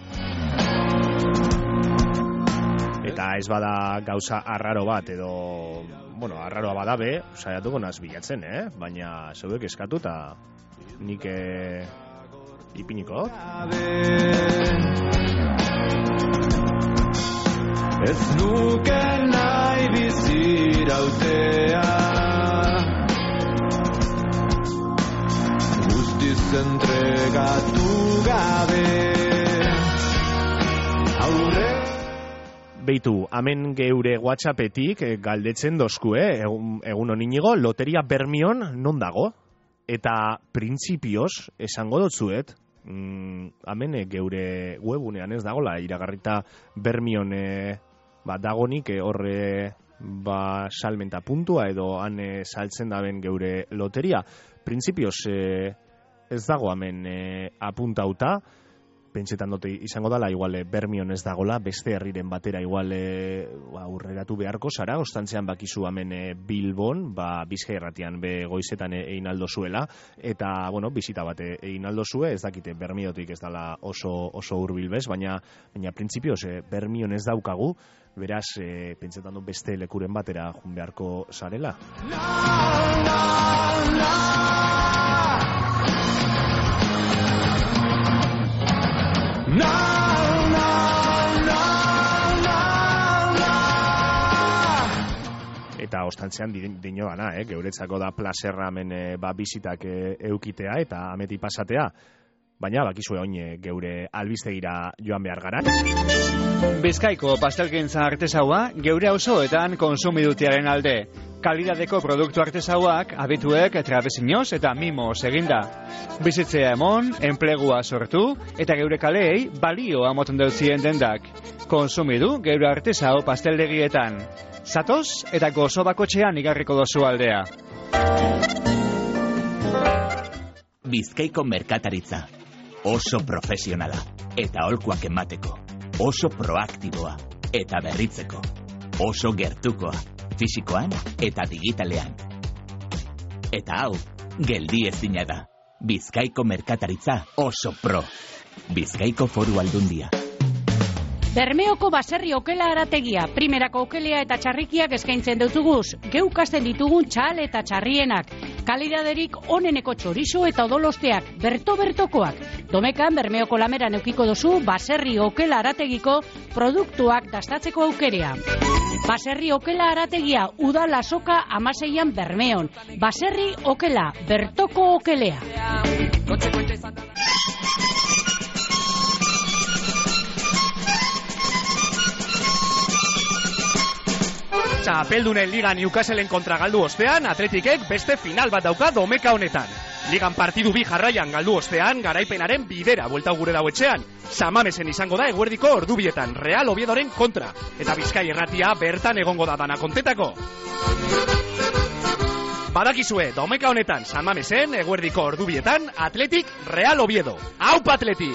Eta ez bada gauza arraro bat edo, arraroa badabe, saiatuko naz bilatzen, baina zeuek eskatu eta nik ipiniko. Ez nuke nahi bizirautea, guztiz entregatu gabe, aurre. Beitu, hemen geure WhatsAppetik galdetzen dozkue, egun honinigo, loteria Bermion non dago? Eta printzipioz, esango dotzuet, hemen geure webunean ez dagola, iragarrita Bermion dagonik horre salmenta puntua edo han saltzen daben geure loteria. Printzipioz ez dago hemen apuntauta, pentsetan dute izango dela, igual Bermion ez dagola, beste herriren batera igual aurreratu beharko zara, ostantzean bakizu hemen Bilbon, Bizkaia Irratian goizetan egin aldo zuela, eta, bisita bat egin aldo zue, ez dakite Bermiotik ez dela oso hurbil bez, baina printzipioz Bermion ez daukagu, beraz, pentsetan du beste lekuren batera jun beharko zarela. Eta ostantzean dino dana, geuretzako da plazerra hemen bizitak eukitea eta ameti pasatea, baina bakizue oin geure albistegira joan behar gara. Bizkaiko pastelgintza artesaua geure auzoetan konsumidutiaren alde. Kalidadeko produktu artesauak abituek trabezinoz eta mimoz eginda. Bizitzea emon, enplegua sortu eta geure kaleei balioa moten deutzien dendak. Konsumidu geure artesau pasteldegietan. Zatoz eta gozo bakotxean igarriko dozu aldea. Bizkaiko merkataritza. Oso profesionala eta aholkuak emateko. Oso proaktiboa eta berritzeko. Oso gertukoa. Fisikoan eta digitalean. Eta hau, geldi ezina da. Bizkaiko merkataritza oso pro. Bizkaiko Foru Aldundia. Bermeoko baserri okela arategia, primerako okelea eta txarrikiak eskaintzen dutuguz. Geukasten ditugun txal eta txarrienak. Kalidaderik oneneko txorizo eta odolosteak, bertokoak. Domekan Bermeoko lameran eukiko dozu baserri okela arategiko produktuak dastatzeko aukerea. Baserri okela arategia, udala soka 16an Bermeon. Baserri okela, bertoko okelea. Txapeldunen ligan Newcastleen kontra galdu ostean, Atletikek beste final bat dauka domeka honetan. Ligan partidu bi jarraian galdu ostean, garaipenaren bidera buelta gure dauetxean. Samamesen izango da eguerdiko ordubietan, Real Oviedoren kontra. Eta Bizkai Irratia bertan egongo da dana kontetako. Badakizue, domeka honetan, Samamesen eguerdiko ordubietan, Atletik Real Oviedo. Aupa Atletik!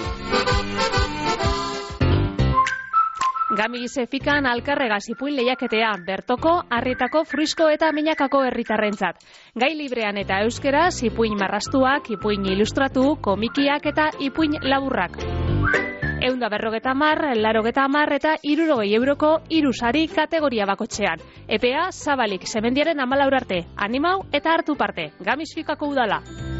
Gamigize fikan alkarregaz ipuin lehiaketea, Bertoko, Arrietako, Fruisko eta Minakako herritarrentzat. Gai librean eta euskeraz, ipuin marrastuak, ipuin ilustratu, komikiak eta ipuin laburrak. 150, 80 eta 60 euroko 3 sari kategoria bakotxean. EPA zabalik semendiaren 14 arte. Animau eta hartu parte. Gamiz fikako udala.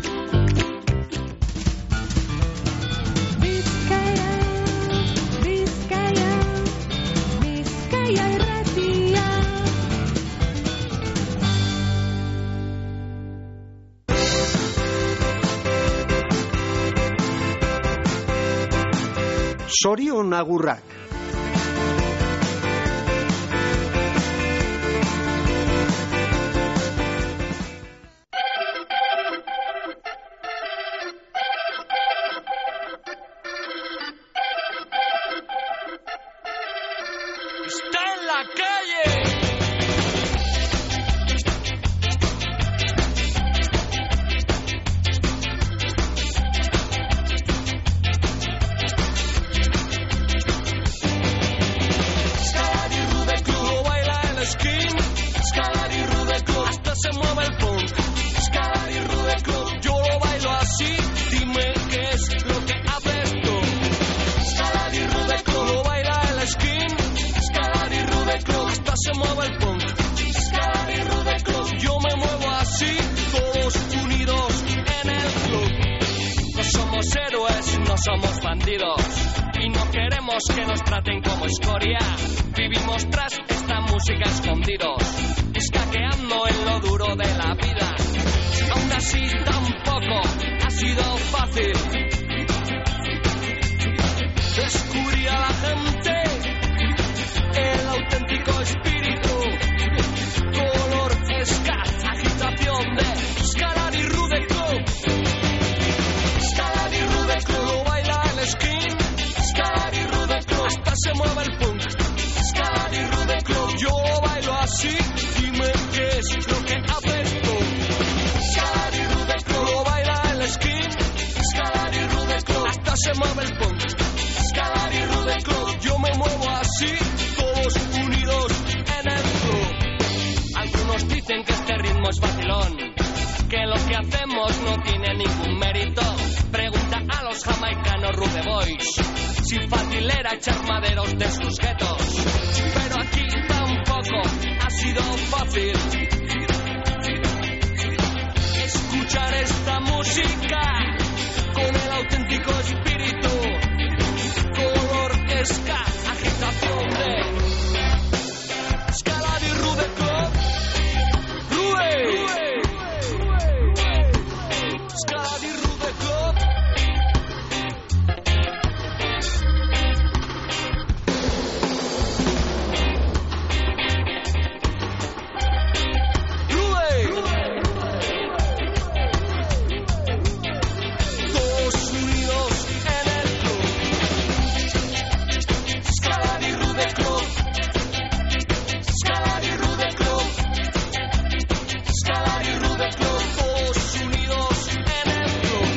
Sorion agurrak. Está en la calle. Somos bandidos y no queremos que nos traten como escoria. Vivimos tras esta música escondidos, escaqueando en lo duro de la vida. Aún así tampoco ha sido fácil descubrir a la gente el auténtico espíritu, color ska, agitación de Escalar y Rude Club. Escalar y Rude Club baila el skin. Escalar y Rude Club hasta se mueve el punk. Escalar y Rude Club yo lo bailo así. Dime qué es lo que haces tú. Escalar y Rude Club baila el skin. Escalar y Rude Club hasta se mueve el punk. Escalar y Rude Club yo me muevo así. Todos unidos en el club. Algunos dicen que este ritmo es vacilón, que lo que hacemos no tiene ningún mérito. Pregunta a los jamaicanos Rude Boys si fácil era echar maderos de sus guetos. Pero aquí tampoco ha sido fácil escuchar esta música con el auténtico espíritu, color ska, agitación de Escalar y Rude Club. Rude. Escalar y Rude Club. Todos unidos en el club. Escalar y Rude Club. Escalar y Rude Club. Escalar y Rude Club. Todos unidos en el club.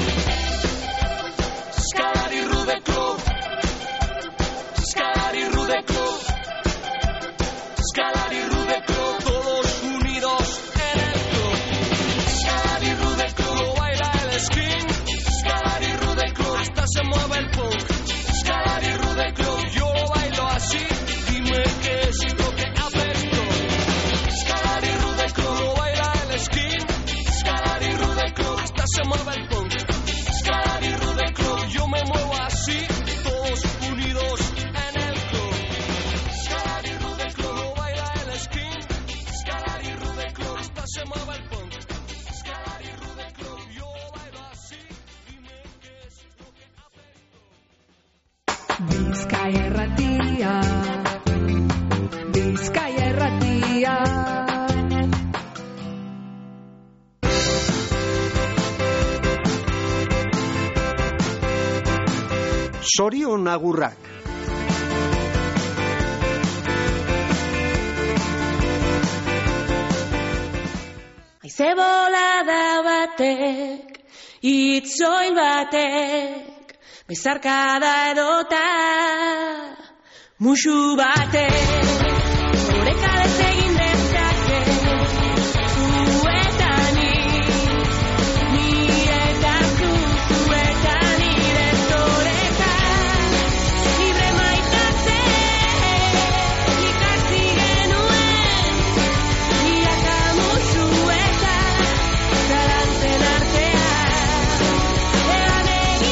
Escalar y Rude Club. Escalar y Rude Club. Escalar y Rude Club. Todos unidos en el club. Escalar y Rude Club baila el skin. Escalar y Rude Club hasta se mueve el punk. Escalar y Rude Club yo lo bailo así. Dime qué es lo que haces tú. Escalar y Rude Club baila el skin. Escalar y Rude Club hasta se mueve el punk. Escalar y Rude Club yo me muevo así. Todos unidos en el club. Escalar y Rude Club baila el skin. Escalar y Rude Club hasta se mueve el punk. Escalar y Rude Club yo bailo así. Dime qué es lo que haces tú. Bizkaia Irratia. Bizkaia Irratia. Zorion agurrak. Aize bolada batek, itzoil batek, bezarkada edota, musu batek, oreka desegin dezake, zuetan ni eta zuetan irezoreka, libre maitatzen, ikasi genuen, iaka musueta, zalantzen artean, egan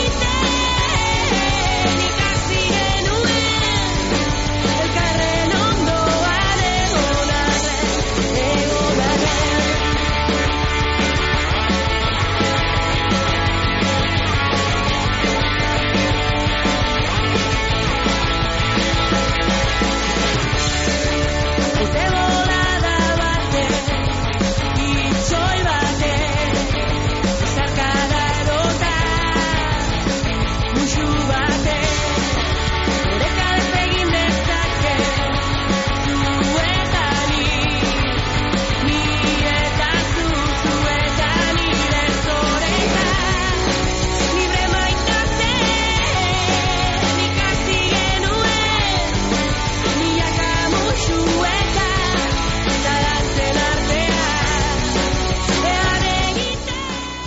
egiten, ikasi genuen, elkarren ondoan egon arren. Aize bolada batek, itzoil batek, bezarkada edota, musu batek, oreka desegin dezake, zuetan ni eta zuetan irezoreka, libre maitatzen, ikasi genuen, milaka musueta, zalantzen artean, egan egiten.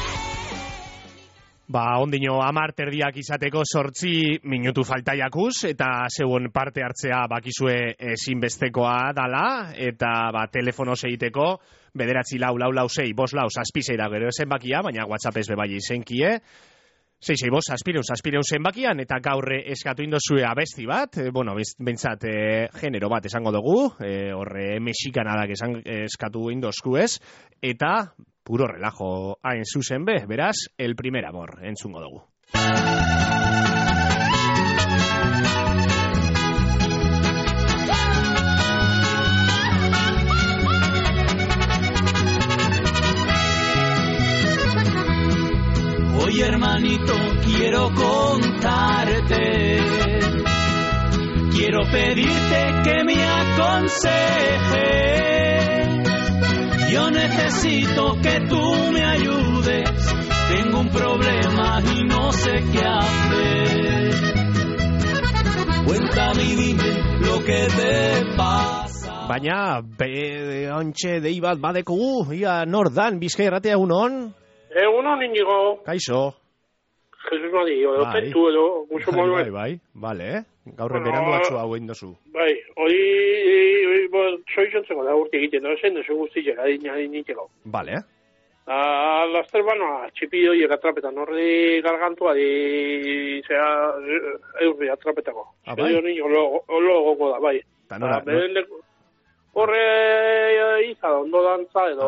Ondino 10 terdiak izateko 8 minutu faltaiakuz, eta zeuen parte hartzea bakizue ezinbestekoa dala, eta telefonoz egiteko, 9446656 gero zenbakia, baina WhatsApp ez bebai izenkie, 665 zenbakian, eta gaurre eskatu indozue abesti bat, bentsat genero bat esango dugu, horre mexikanadak eskatu indozku ez, eta puro relajo hain zuzen be, beraz, el primer amor, entzungo dugu. Oye hermanito, quiero contarte, quiero pedirte que me aconsejes, yo necesito que tú me ayudes, tengo un problema y no sé qué hacer, cuéntame y dime lo que te pasa. Baina, ontxe dei bat badekugu, ia nordan, Bizkai Irratia egunon? Egunon, Inigo. Kaixo. Jesus Madi, opentu edo, muso Manuel. Bai, bale, gaurren berandu batzu hau egin dozu. Bai, hori, soizontzeko da urte egiten, zen desu guztiak adiniteko. Bale. Laster banoa, txipi horiek atrapetan, horri gargantua di, eurri atrapetako. Bai? Logoko da, bai. Horre izan, ondo dantza edo.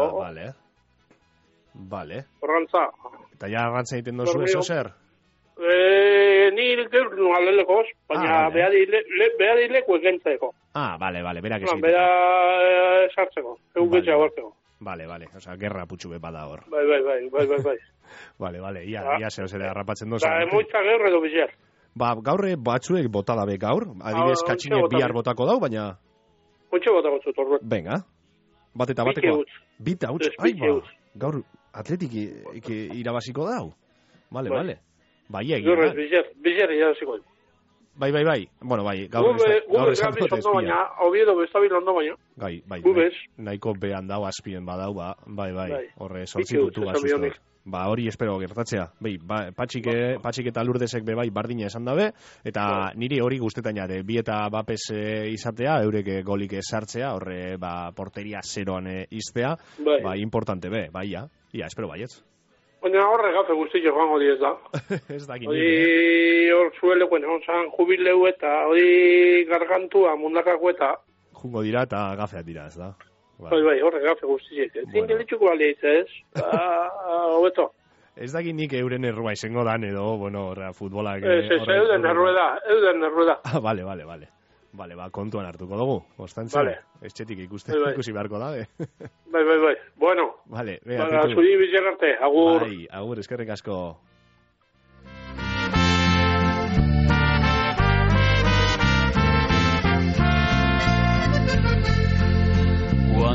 Bale. Horrantza. Eta ja arrantza egiten dozu eso zer? Ni gaur nuen baina behar leku egentzeko. Bale, berak ez egiten. Bera esartzeko, egun betxea gortzeko. Bale, osea, gerra putxu bepa da hor. Bai. Bale, ia zere harrapatzen dozu. Moitza gaur edo bizer. Gaurre batzuek bota dabe gaur, adibidez katxinek bihar botako dau, baina... Moitxe botako zut, orduan. Venga, bat eta bateko. Bita huts, gaur atletik irabaziko dau. Bale. Bai, egin. Bizer irabaziko. Bai. Bueno, bai, gaur esan dut ezpia. Baina, Oviedo bestabil ondo baina. Bai, nahiko behan dau azpien badau, bai, horre, 8 puntu bat. Hori espero gertatzea. Patxik eta Lurdesek bai bardina esan dabe, eta niri hori guztetaina de, bi eta bapes izatea, eurek golik sartzea, horre, porteria zeroan iztea, importante be, ia, espero baietz. Baina horre gafe guztiak joango diez da. Ez dakit. Hori hor zuelekuen, onzan jubileu eta hori gargantua mundakako eta... Jungo dira eta gafeak dira, ez da. Bai, horre gafe guztiak. Zingelitxuko bali ez, hobeto. Ez dakit nik euren errua izango dan edo, futbolak... Euden errueda. Bale, kontuan hartuko dugu, ostantzia. Estxetik ikusi beharko da, Bai. Bueno. Bale, zuri bizigarte, agur. Bai, agur, eskerrik asko.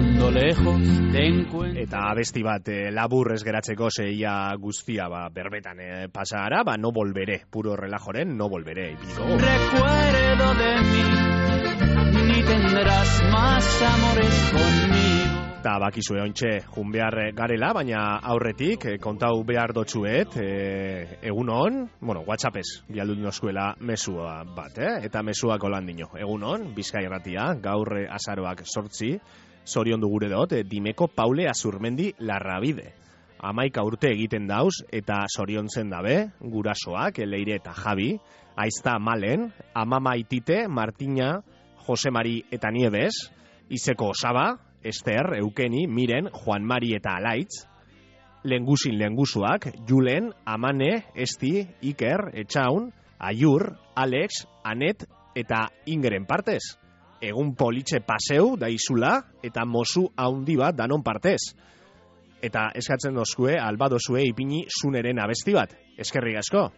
cuando lejos te encuentro. Eta abesti bat labur ez geratzeko zeia guztia berbetan pasara, no volveré, puro relajoren, no volveré. Recuerdo de mí, ni tendrás más amores conmigo. Eta bakizue ontxe jun behar garela, baina aurretik kontau behar dotzuet, egunon, WhatsAppez bialdut noskuela mesua bat, eta mesuak holandino. Egunon, Bizkai Irratia, gaur azaroak 8, zorion du gure dut, Dimeko Paule Azurmendi Larrabide. 11 urte egiten dauz, eta zoriontzen dabe, gurasoak, Leire eta Javi, aizta Malen, amama Itite, Martina, Jose Mari eta Nieves, Izeko Osaba, Ester, Eukeni, Miren, Juan Mari eta Alaitz, Lengusin lengusuak, Julen, Amane, Esti, Iker, Etxaun, Aiur, Alex, Anet eta Ingeren partez. Egun politxe paseu daizula eta mozu haundi bat danon partez. Eta eskatzen dozkue, albadozue ipini zuneren abesti bat. Eskerrik asko.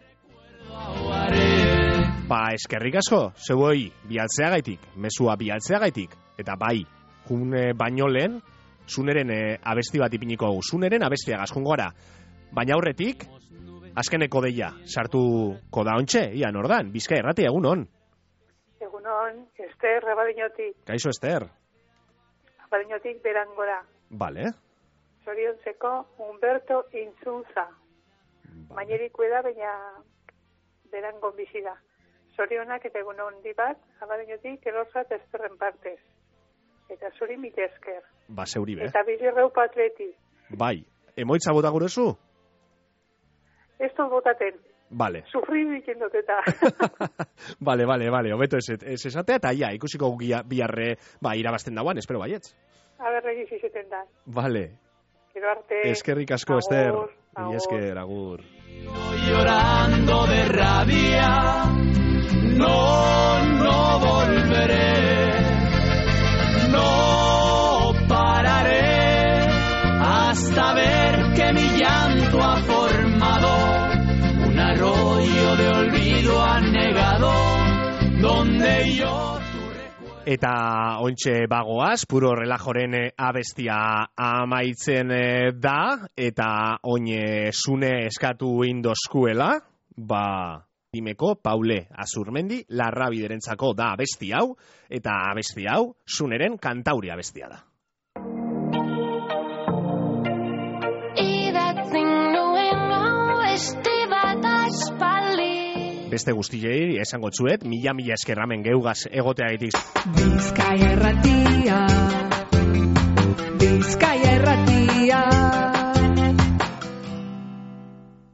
Eskerrik asko, zeuoi bialtzeagaitik, mesua bialtzeagaitik, eta bai, jun baino lehen, zuneren abesti bat ipiniko gu, zuneren abestiagaz jungo gara. Baina aurretik, azkeneko deia, sartuko da ontxe, ia nordan, Bizkai Irratia, egunon. Egunon, Ester, Abadiñotik. Kaixo, Ester. Abadiñotik Berangora. Vale. Zoriontzeko Humberto Intzunza. Maineriko da, baina Berangon bizi da. Zorionak eta egunon di bat, Abadiñotik Elorza eta Esterren partez. Eta zuri mila esker. Zeuri be. Eta bizirreu patleti. Bai, emoitza bota gurezu? Ez dut botaten. Vale. Sufri diken dut eta. Vale, hobeto ez esatea, eta ia, ikusiko biharre irabazten dauan, espero baietz. Agerregi zizeten da. Vale. Gero arte. Eskerrik asko, Ester. Mila esker, agur. Llorando de rabia, no volveré. No pararé hasta ver que mi llanto ha formado un arroyo de olvido anegado donde yo tu recuerdo. Eta ontxe bagoaz, puro relajoren abestia amaitzen da, eta oine zune eskatu indoskuela, Dimeko Paule Azurmendi Larrabiderentzako da abesti hau, eta abesti hau zuneren kantauri abestia da. Beste guztiei esango txuet, mila eskerramen geugaz egoteagitik. Bizkai Irratia, Bizkai Irratia.